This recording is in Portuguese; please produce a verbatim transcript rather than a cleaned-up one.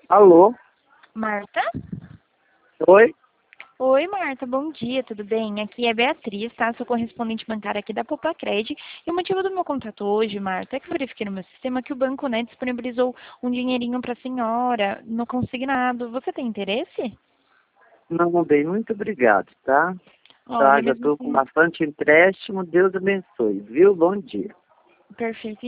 Alô? Marta? Oi? Oi, Marta, bom dia, tudo bem? Aqui é Beatriz, tá? Sou correspondente bancária aqui da Popacred. E o motivo do meu contato hoje, Marta, é que eu verifiquei no meu sistema que o banco, né, disponibilizou um dinheirinho para a senhora no consignado. Você tem interesse? Não, bem, muito obrigado, tá? Tá, Olha, já mesmo estou com assim, bastante empréstimo, Deus abençoe, viu? Bom dia. perfeito.